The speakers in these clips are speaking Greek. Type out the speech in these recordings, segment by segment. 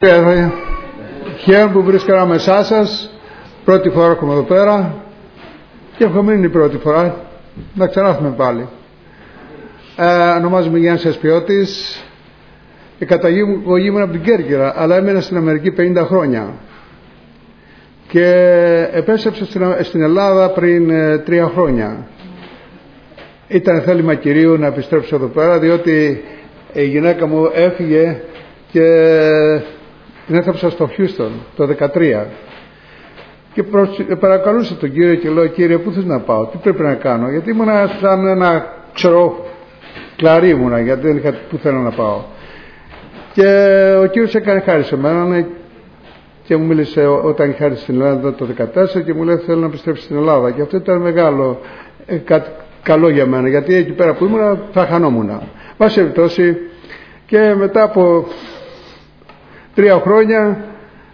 Χαίρομαι που βρίσκομαι ανάμεσά σας. Πρώτη φορά έρχομαι εδώ πέρα και εύχομαι είναι η πρώτη φορά να ξανάρθουμε πάλι. Ονομάζομαι Γιάννης Εσπιώτης. Η καταγωγή μου από την Κέρκυρα, αλλά έμενα στην Αμερική 50 χρόνια και επέστρεψα στην Ελλάδα πριν 3 χρόνια. Ήταν θέλημα Κυρίου να επιστρέψω εδώ πέρα, διότι η γυναίκα μου έφυγε και την έθαψα στο Χιούστον το 2013 και παρακαλούσα τον Κύριο και λέω: Κύριε, πού θες να πάω, τι πρέπει να κάνω? Γιατί ήμουνα σαν ένα κλαρί ήμουνα, γιατί δεν είχα πού θέλω να πάω. Και ο Κύριος έκανε χάρη σε μένα και μου μίλησε όταν είχε χάρη στην Ελλάδα το 2014 και μου λέει: θέλω να επιστρέψω στην Ελλάδα. Και αυτό ήταν μεγάλο, καλό για μένα, γιατί εκεί πέρα που ήμουνα θα χανόμουν. Βάση περιπτώσει, και μετά από 3 χρόνια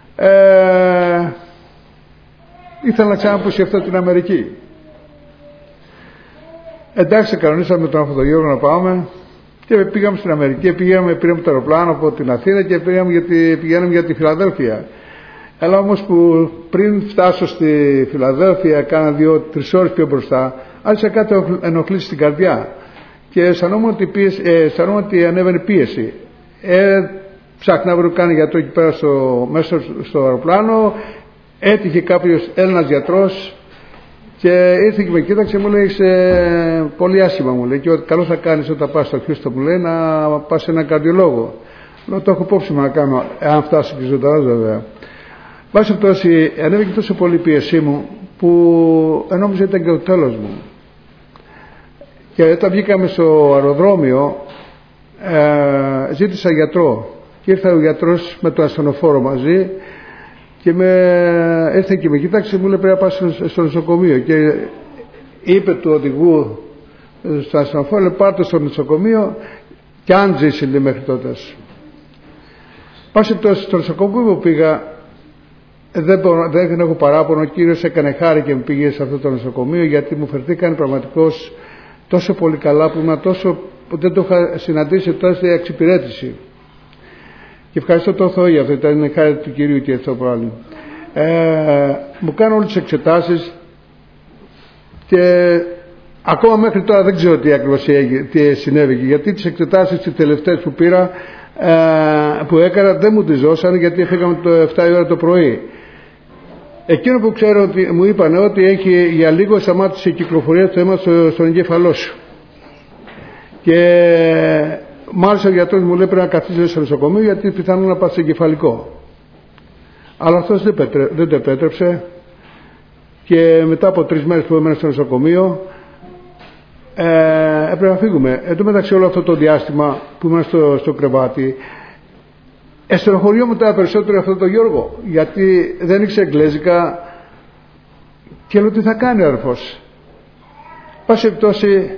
ήθελα να ξαναποσχευτώ την Αμερική. Εντάξει, κανονίσαμε τον άνθρωπο τον Γιώργο να πάμε και πήγαμε στην Αμερική. Πήραμε το αεροπλάνο από την Αθήνα και πηγαίναμε για τη Φιλαδέλφια. Αλλά όμως που πριν φτάσω στη Φιλαδέλφια, κάνα 2-3 ώρες πιο μπροστά, άρχισα κάτι ενοχλήσει στην καρδιά και αισθανόμουν ότι ανέβαινε πίεση. Ψάχνα να βρω κάνει γιατρό εκεί πέρα μέσα στο αεροπλάνο. Έτυχε κάποιος Έλληνας γιατρός και ήρθε και με κοίταξε, μου λέει: είσαι πολύ άσχημα, μου λέει, και καλό θα κάνεις όταν πας στο Χιούστον, μου λέει, να πας σε έναν καρδιολόγο. Λέω: το έχω υπόψη μου να κάνω, εάν φτάσω και ζωντανός βέβαια. Βάσει πτώση, ανέβηκε τόσο πολύ η πίεσή μου που νόμιζα ήταν και το τέλος μου. Και όταν βγήκαμε στο αεροδρόμιο, ζήτησα γιατρό και ήρθε ο γιατρός με τον ασθενοφόρο μαζί και ήρθε και με κοίταξε, μου λέει: πρέπει να πας στο νοσοκομείο. Και είπε του οδηγού στο ασθενοφόρο: πάρτε στο νοσοκομείο και αν ζήσει, λέει, μέχρι τότε. Πάση πτώση, στο νοσοκομείο που πήγα, δεν έχω παράπονο. Ο Κύριος έκανε χάρη και με πήγε σε αυτό το νοσοκομείο, γιατί μου φερθήκαν πραγματικώς τόσο πολύ καλά, που δεν το είχα συναντήσει τόσο εξυπηρέτηση. Και ευχαριστώ τον Θεό για αυτό, ήταν χάρη του Κυρίου και αυτό πάλι. Μου κάνω όλες τις εξετάσεις και ακόμα μέχρι τώρα δεν ξέρω τι ακριβώς συνέβη, γιατί τις εξετάσεις τις τελευταίες που πήρα, που έκανα, δεν μου τις δώσανε, γιατί έφυγαμε το 7 η ώρα το πρωί. Εκείνο που ξέρω, ότι μου είπανε ότι για λίγο σταμάτησε η κυκλοφορία του αίματος στον εγκέφαλό σου. Και μάλιστα ο γιατρός μου λέει: πρέπει να καθίσεις στο νοσοκομείο, γιατί πιθανόν να πας σε εγκεφαλικό. Αλλά αυτός δεν το επέτρεψε και μετά από 3 μέρες που έμενα στο νοσοκομείο έπρεπε να φύγουμε. Εν τω μεταξύ, όλο αυτό το διάστημα που ήμουν στο κρεβάτι, στενοχωριόμουν τα περισσότερο αυτό τον Γιώργο, γιατί δεν ήξερε εγγλέζικα και λέω: τι θα κάνει ο αδερφός? Πάση επιπτώσει,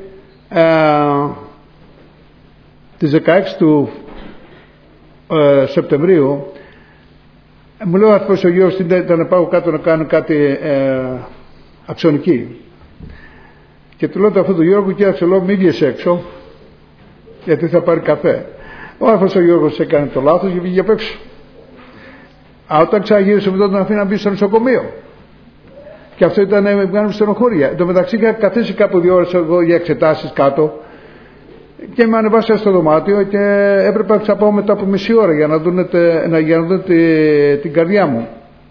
τις 16 του Σεπτεμβρίου μου λέει ο αδερφός ο Γιώργος: ήταν να πάω κάτω να κάνω κάτι αξονική. Και του λέω αυτό του Γιώργου: κοίταξε, λέω, μην βγεις έξω, γιατί θα πάρει καφέ. Ο αδερφός ο Γιώργος έκανε το λάθος και βγήκε απ' έξω. Όταν ξαναγύρισε μετά, τον αφήνει να μπει στο νοσοκομείο. Και αυτό ήταν να βγάλουμε στενοχώρια. Εν τω μεταξύ είχα καθίσει κάπου 2 ώρες εγώ για εξετάσεις κάτω και με ανεβάσανε στο δωμάτιο και έπρεπε να ξαπάω μετά από μισή ώρα για να δουν την καρδιά μου.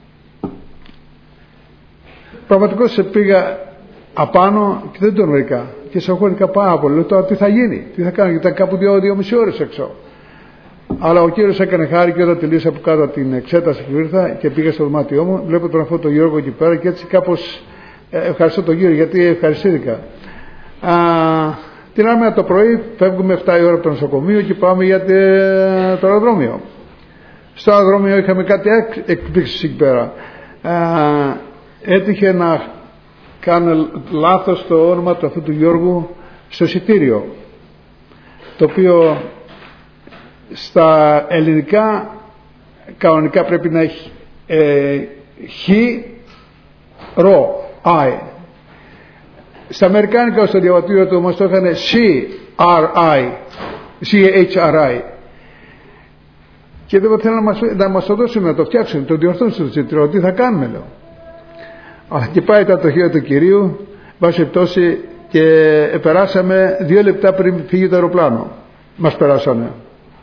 Πραγματικώς πήγα απάνω και δεν τον βρήκα και συγχωρήκα πάρα πολύ. Λέω: τώρα τι θα γίνει, τι θα κάνω, γιατί ήταν κάπου 2-2,5 ώρες έξω. Αλλά ο Κύριος έκανε χάρη και όταν τελείωσα από κάτω την εξέταση που ήρθα και πήγα στο δωμάτιό μου, βλέπω τον αυτό τον Γιώργο εκεί πέρα και έτσι κάπως ευχαριστώ τον Κύριο, γιατί ευχαριστήθηκα. Την άλλη μέρα το πρωί φεύγουμε 7 η ώρα από το νοσοκομείο και πάμε για το αεροδρόμιο. Στο αεροδρόμιο είχαμε κάτι εκπλήξεις εκεί πέρα. Έτυχε να κάνω λάθος το όνομα του αυτού του Γιώργου στο εισιτήριο, το οποίο στα ελληνικά κανονικά πρέπει να έχει ρο, I. Στα αμερικάνικα στο διαβατήριο του όμως το είχαν CHRI. Και δεν θέλουν να μας το δώσουν, να το φτιάξουν, το διορθώσουν το τσιτρό. Τι θα κάνουμε, λέω. Αλλά και πάει τα χέρια του Κυρίου, βάσει πτώση, και περάσαμε 2 λεπτά πριν φύγει το αεροπλάνο. Μας περάσανε.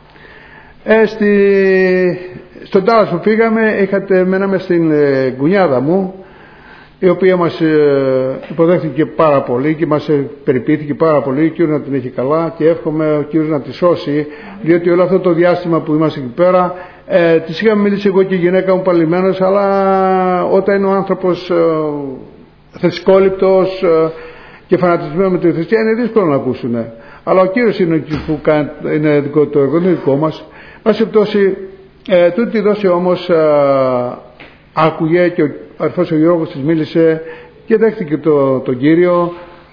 Στον Τάλλας που πήγαμε, μέναμε στην κουνιάδα μου, η οποία μας υποδέχθηκε πάρα πολύ και μας περιποιήθηκε πάρα πολύ. Ο Κύριος να την έχει καλά και εύχομαι ο Κύριος να τη σώσει, διότι όλο αυτό το διάστημα που είμαστε εκεί πέρα της είχαμε μιλήσει εγώ και η γυναίκα μου παλιμένος, αλλά όταν είναι ο άνθρωπος θρησκόληπτος και φανατισμένος με τη θρησκεία είναι δύσκολο να ακούσουν. Αλλά ο Κύριος είναι εκεί που είναι το δικό μας. Βάσει πτώση, τούτη δόση όμως άκουγε και ο αδερφός ο Γιώργος της μίλησε και δέχτηκε τον Κύριο,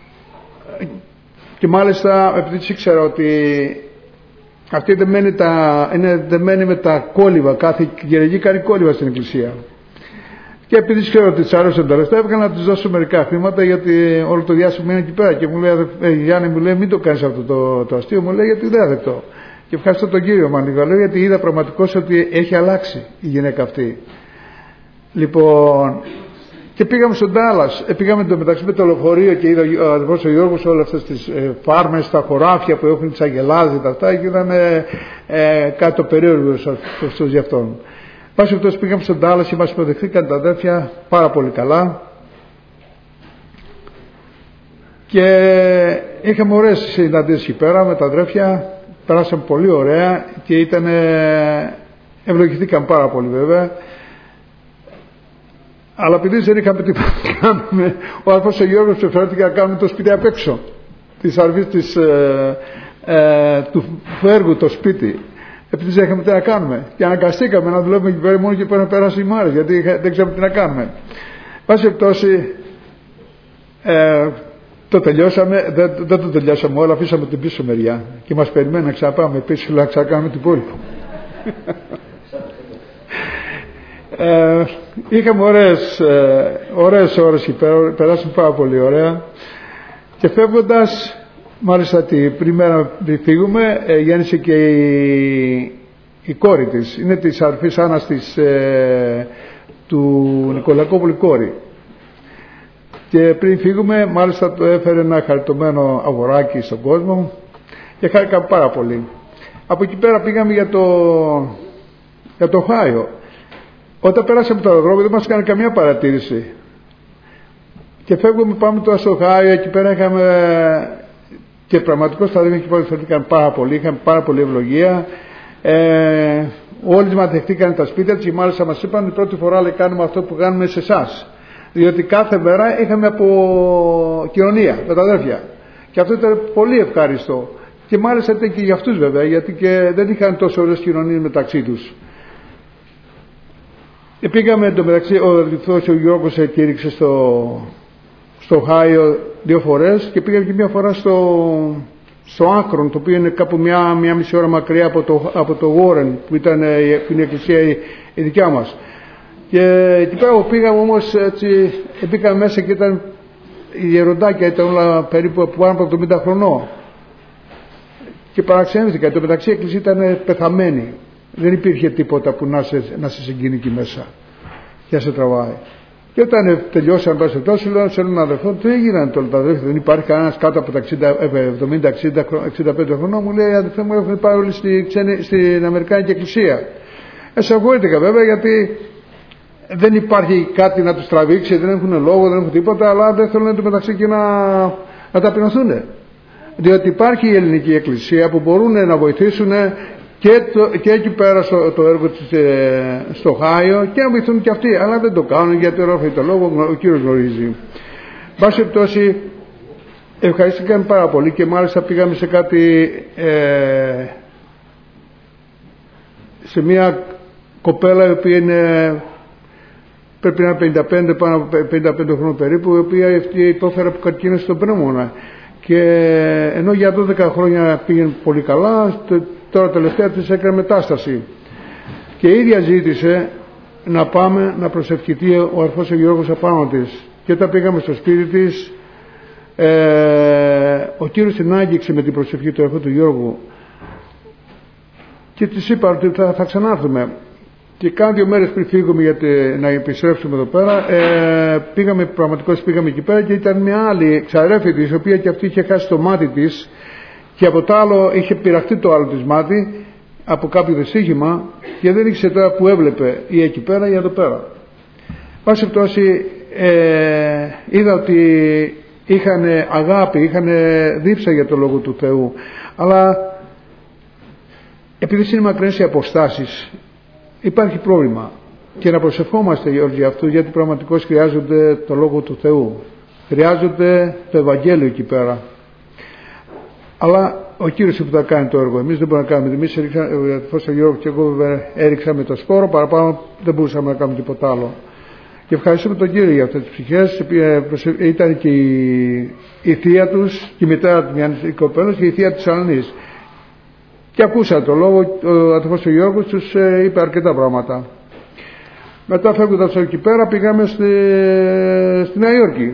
και μάλιστα επειδή ήξερα ότι αυτή είναι δεμένη με τα κόλληβα, κάθε κυριακή κάνει κόλληβα στην εκκλησία, και επειδή ξέρω ότι της άρεσαν τα λεφτά, έπρεπε να της δώσω μερικά χρήματα, γιατί όλο το διάστημα είναι εκεί πέρα, και μου λέει, Γιάννη, μου λέει, μην το κάνεις αυτό το αστείο, μου λέει, γιατί δεν αδεκτό. Και ευχαριστώ τον Κύριο Μανιγαλό, γιατί είδα πραγματικώς ότι έχει αλλάξει η γυναίκα αυτή. Λοιπόν, και πήγαμε στον Τάλλας, πήγαμε μεταξύ με το λεωφορείο και είδα ο αδερφός ο Γιώργος όλες αυτές τις φάρμες, τα χωράφια που έχουν τις αγελάδες, τα αυτά, και είδαμε κάτι το περίεργο στους γι' αυτόν. Πάση αυτός πήγαμε στον Τάλλας και μας υποδεχθήκαν τα αδέρφια πάρα πολύ καλά, και είχαμε ωραίες συναντήσεις εκεί πέρα με τα αδέρφια, περάσαμε πολύ ωραία και ευλογηθήκαν πάρα πολύ βέβαια. Αλλά επειδή δεν είχαμε τίποτα να κάνουμε, ο αδερφός ο Γιώργος προφέρθηκε να κάνουμε το σπίτι απ' έξω, της αρβής του έργου το σπίτι, επειδή δεν είχαμε τι να κάνουμε, και αναγκαστήκαμε να δουλεύουμε εκεί πέρα μόνο και πέρα να περάσει οι μάρες, γιατί δεν ξέραμε τι να κάνουμε. Πάση περιπτώσει, το τελειώσαμε, δεν το τελειώσαμε όλα, αφήσαμε την πίσω μεριά και μας περιμένει να ξαναπάμε πίσω, να ξανακάνουμε την υπόλοιπο. Είχαμε ωραίες ώρες εκεί πέρα, περάσαμε πάρα πολύ ωραία, και φεύγοντας, μάλιστα την μέρα πριν φύγουμε, γέννησε και η κόρη της, είναι της αρφής Άννας του Νικολακόπουλου κόρη, και πριν φύγουμε μάλιστα το έφερε ένα χαριτωμένο αγοράκι στον κόσμο και χάρηκα πάρα πολύ. Από εκεί πέρα πήγαμε για το Οχάιο. Όταν περάσαμε το αεροδρόμιο δεν μας έκανε καμία παρατήρηση, και φεύγουμε, πάμε τώρα στο Οχάιο. Εκεί πέρα είχαμε, και πραγματικώς τα δήμια εκεί πέρα φέρθηκαν πάρα πολύ, είχαμε πάρα πολύ ευλογία, όλοι μας δεχτήκαν τα σπίτια τους, και μάλιστα μας είπαν την πρώτη φορά, λέει, κάνουμε αυτό που κάνουμε σε εσάς, διότι κάθε μέρα είχαμε από κοινωνία με τα αδέρφια, και αυτό ήταν πολύ ευχάριστο, και μάλιστα ήταν και για αυτούς βέβαια, γιατί και δεν είχαν τόσο ωραίες κοινωνίες μεταξύ τους. Πήγαμε εντωμεταξύ, ο αδερφός ο Γιώργος κήρυξε στο Οχάιο 2 φορές, και πήγαμε και μια φορά στο Άκρον, το οποίο είναι κάπου μια μισή ώρα μακριά από το Βόρεν, που είναι η εκκλησία η δικιά μας. Και εκεί πέρα που πήγαμε όμως, έτσι, πήγαμε μέσα και ήταν οι γεροντάκια, ήταν όλα περίπου πάνω από 70 χρονών, και παραξενεύτηκα. Το μεταξύ η εκκλησία ήταν πεθαμένη, δεν υπήρχε τίποτα που να σε συγκινεί εκεί μέσα και να σε τραβάει. Και όταν τελειώσαν πάση τόσο, λέω σε έναν αδερφό, τι έγιναν τώρα τα αδερφιά, δεν υπάρχει κανένας κάτω από τα 70, 60, 65 χρονών. Μου λέει, αδερφέ μου, έχουν πάει όλοι στην Αμερικάνικη εκκλησία. Εσαγωγήθηκα βέβαια, γιατί δεν υπάρχει κάτι να τους τραβήξει, δεν έχουν λόγο, δεν έχουν τίποτα, αλλά δεν θέλουν εντωμεταξύ και να ταπεινωθούν. Διότι υπάρχει η ελληνική εκκλησία που μπορούν να βοηθήσουν και εκεί πέρα το έργο στο Οχάιο, και να βοηθούν και αυτοί, αλλά δεν το κάνουν, γιατί το λόγο ο Κύριος γνωρίζει. Πάση περιπτώσει, ευχαριστήκαμε πάρα πολύ, και μάλιστα πήγαμε σε κάτι σε μια κοπέλα η οποία πρέπει να είναι πάνω από 55 χρόνια περίπου, η οποία υπόφερε από καρκίνο στον πνεύμονα, και ενώ για 12 χρόνια πήγαινε πολύ καλά, τώρα τελευταία της έκανε μετάσταση, και η ίδια ζήτησε να πάμε να προσευχηθεί ο αδερφός ο Γιώργος απάνω της. Και όταν πήγαμε στο σπίτι της, ο Κύριος την άγγιξε με την προσευχή του αδερφού του Γιώργου, και της είπα ότι θα ξανάρθουμε. Και κάνα 2 μέρες πριν φύγουμε για να επιστρέψουμε εδώ πέρα, πήγαμε εκεί πέρα και ήταν μια άλλη ξαρέφη της, η οποία και αυτή είχε χάσει το μάτι της και από το άλλο είχε πειραχτεί το άλλο της μάτι από κάποιο δυστύχημα και δεν ήξερε τώρα που έβλεπε, ή εκεί πέρα ή εδώ πέρα. Βάσει πτώση είδα ότι είχαν αγάπη, είχαν δίψα για το Λόγο του Θεού, αλλά επειδή είναι μακρινές οι αποστάσεις υπάρχει πρόβλημα και να προσευχόμαστε για αυτούς, γιατί πραγματικώς χρειάζονται το Λόγο του Θεού, χρειάζονται το Ευαγγέλιο εκεί πέρα. Αλλά ο Κύριος που θα κάνει το έργο, εμείς δεν μπορούμε να κάνουμε. Εμείς ο Γιώργος και εγώ έριξαμε το σπόρο, παραπάνω δεν μπορούσαμε να κάνουμε τίποτα άλλο. Και ευχαριστούμε τον Κύριο για αυτές τις ψυχές. Ήταν και η θεία τους και η μητέρα του μια κοπέλα και η θεία της Αλανής. Και ακούσαν το λόγο, ο αδερφός ο Γιώργος τους είπε αρκετά πράγματα. Μετά φεύγοντας εκεί πέρα πήγαμε στη Νέα Υόρκη.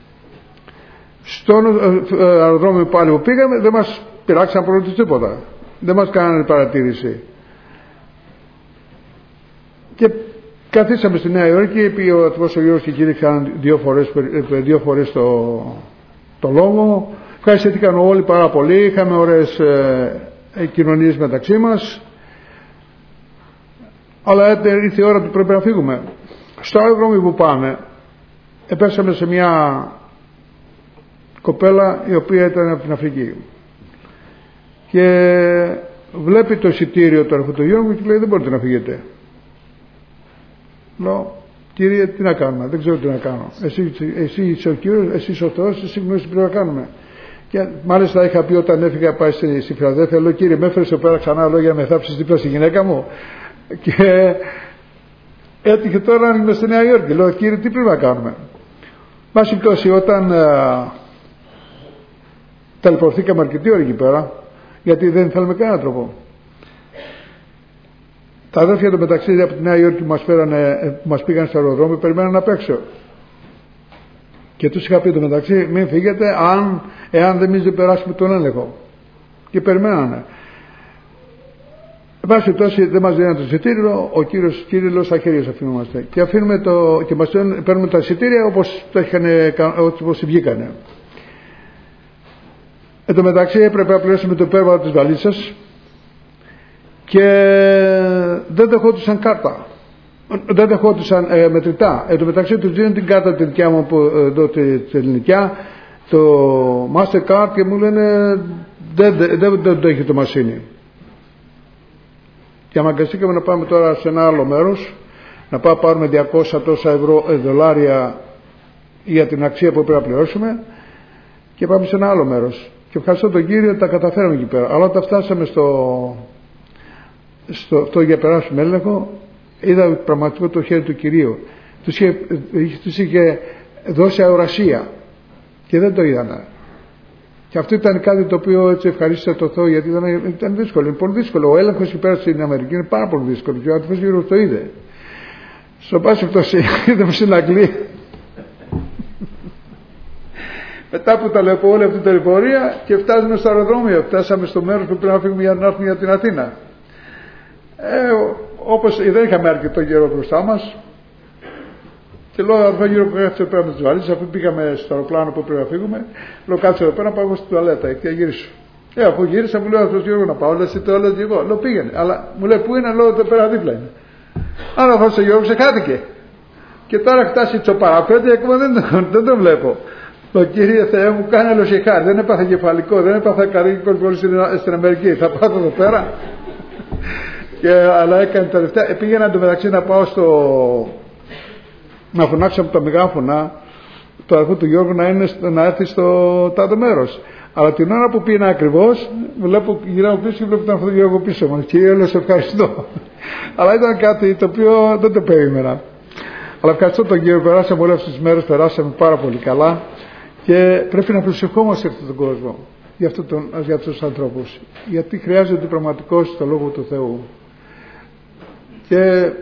Στο αεροδρόμιο πάλι που πήγαμε δεν μας πειράξαν πρώτος τίποτα. Δεν μας κάνανε παρατήρηση. Και καθίσαμε στη Νέα Υόρκη, πήγε ο αδερφός ο Γιώργος και κήρυξαν 2 φορές το λόγο. Ευχαριστήθηκαν όλοι πάρα πολύ, είχαμε ωραίες κοινωνίες μεταξύ μας, αλλά ήρθε η ώρα που πρέπει να φύγουμε. Στο αεροδρόμιο που πάμε επέσαμε σε μια κοπέλα η οποία ήταν από την Αφρική και βλέπει το εισιτήριο του αδερφού του Γιώργου και λέει δεν μπορείτε να φύγετε. Λέω κύριε τι να κάνουμε, δεν ξέρω τι να κάνω, εσύ είσαι ο Κύριος, εσύ είσαι ο Θεός, εσύ γνωρίζεις τι πρέπει να κάνουμε. Και μάλιστα είχα πει όταν έφυγα πάει στη Φιλαδέλφια, λέω κύριε με έφερες εδώ πέρα ξανά λόγια να με θάψεις δίπλα στη γυναίκα μου, και έτυχε τώρα να είμαι στη Νέα Υόρκη. Λέω κύριε τι πρέπει να κάνουμε. Βάση πτώση όταν ταλαιπωρηθήκαμε αρκετή ώρα εκεί πέρα, γιατί δεν θέλουμε κανένα τρόπο. Τα αδέρφια του μεταξύ από τη Νέα Υόρκη που μας πήγαν στο αεροδρόμιο περιμέναν απ' έξω. Και τους είχα πει το μεταξύ μην φύγετε εάν εμείς δεν περάσουμε τον έλεγχο. Και περιμένανε. Εν πάση περιπτώσει δεν μας δίνανε το εισιτήριο, ο κύριος Κύριλλος στα χέρια αφήνομαστε. Και αφήνουμε και μας παίρνουμε τα εισιτήρια όπως βγήκανε. Εν τω μεταξύ έπρεπε να πληρώσουμε το υπέρβατο της βαλίτσας και δεν δεχόντουσαν κάρτα. Δεν δεχόντουσαν μετρητά. Εν τω μεταξύ τους δίνουν την κάρτα την δικιά μου εδώ την ελληνικιά, το Mastercard, και μου λένε δεν το έχει το μασίνι. Και αναγκαστήκαμε να πάμε τώρα σε ένα άλλο μέρος, να πάρουμε 200 τόσα δολάρια για την αξία που πρέπει να πληρώσουμε και πάμε σε ένα άλλο μέρος. Και ευχαριστώ τον Κύριο ότι τα καταφέραμε εκεί πέρα. Αλλά όταν φτάσαμε στο για περάσουμε έλεγχο, είδα πραγματικό το χέρι του Κυρίου. Τους είχε δώσει αορασία και δεν το είδανε. Και αυτό ήταν κάτι το οποίο έτσι ευχαρίστησε το Θεό, γιατί ήταν δύσκολο. Είναι πολύ δύσκολο. Ο έλεγχος εκεί πέρα στην Αμερική είναι πάρα πολύ δύσκολο. Και ο αδερφός Γιώργος το είδε. Στο πάση αυτό είδαμε στην Αγγλία. Μετά που ταλαιπωρώ όλη αυτή την ταλαιπωρία και φτάσαμε στο αεροδρόμιο. Φτάσαμε στο μέρος που πρέπει να φύγουμε για να έρθουμε για την Αθήνα. Όπως δεν είχαμε αρκετό καιρό μπροστά μας, και λέω αδερφέ Γιώργο που κάτσε εδώ πέρα με τις βαλίτσες, αφού πήγαμε στο αεροπλάνο που πρέπει να φύγουμε, λέω κάτσε εδώ πέρα να πάω στην τουαλέτα και γυρίσω. Αφού γύρισα μου λέει ο αδερφός Γιώργο να πάω, λέει εσύ το έλεγες και εγώ. Λέω πήγαινε, αλλά μου λέει πού είναι, λέω εδώ πέρα δίπλα είναι. Άρα ο αδερφός Γιώργο ξεχάθηκε. Και τώρα φτάσει το παραπέντε, ακόμα δεν το βλέπω. Το Κύριε Θεέ μου κάνει άλλο και χάρη, δεν έπαθα κεφαλικό, δεν έπαθα καρδική κορυφή στην Αμερική, θα πάω εδώ πέρα. Αλλά έκανε τελευταία. Πήγαινα εντωμεταξύ να πάω να φωνάξω από τα μεγάφωνα το αδερφό του Γιώργου να έρθει στο τάδε μέρος. Αλλά την ώρα που πήγαινα ακριβώς, γυράω πίσω και βλέπω τον αδερφό του Γιώργου πίσω μου. Κύριε, λέω σε ευχαριστώ. Αλλά ήταν κάτι το οποίο δεν το περίμενα. Αλλά ευχαριστώ τον Κύριο, περάσαμε όλες αυτές τις μέρες, περάσαμε πάρα πολύ καλά και πρέπει να προσευχόμαστε αυτόν τον κόσμο. Για αυτούς τους ανθρώπους, γιατί χρειάζεται πραγματικώς το Λόγο του Θεού. Και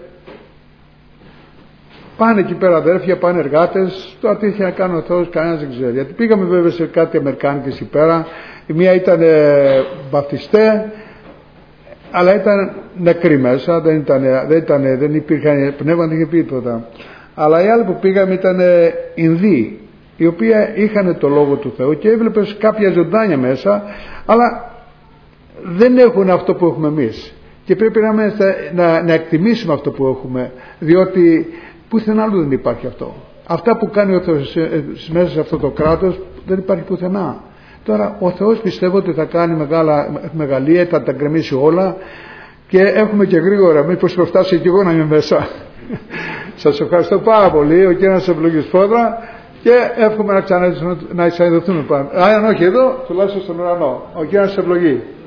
πάνε εκεί πέρα αδέρφια, πάνε εργάτες, τώρα τι είχε να κάνει ο Θεός κανένας δεν ξέρει. Γιατί πήγαμε βέβαια σε κάτι αμερικάνικες εκεί πέρα, η μία ήταν βαπτιστέ, αλλά ήταν νεκροί μέσα, δεν υπήρχαν πνεύμα, δεν είχε πει τίποτα. Αλλά οι άλλοι που πήγαμε ήταν Ινδοί, οι οποίοι είχαν το Λόγο του Θεού και έβλεπες κάποια ζωντάνια μέσα, αλλά δεν έχουν αυτό που έχουμε εμείς. Και πρέπει να εκτιμήσουμε αυτό που έχουμε, διότι πουθενά άλλου δεν υπάρχει αυτό. Αυτά που κάνει ο Θεός μέσα σε αυτό το κράτος δεν υπάρχει πουθενά. Τώρα ο Θεός πιστεύω ότι θα κάνει μεγαλεία, θα τα γκρεμίσει όλα και έχουμε και γρήγορα, μήπως προφτάσει και εγώ να είμαι μέσα. Σας ευχαριστώ πάρα πολύ, ο Κύριος σας ευλογεί σφόδρα και εύχομαι να ξαναδοθούμε πάνω. Αν όχι εδώ, τουλάχιστον στον ουρανό. Ο Κύριος σας ευλογεί.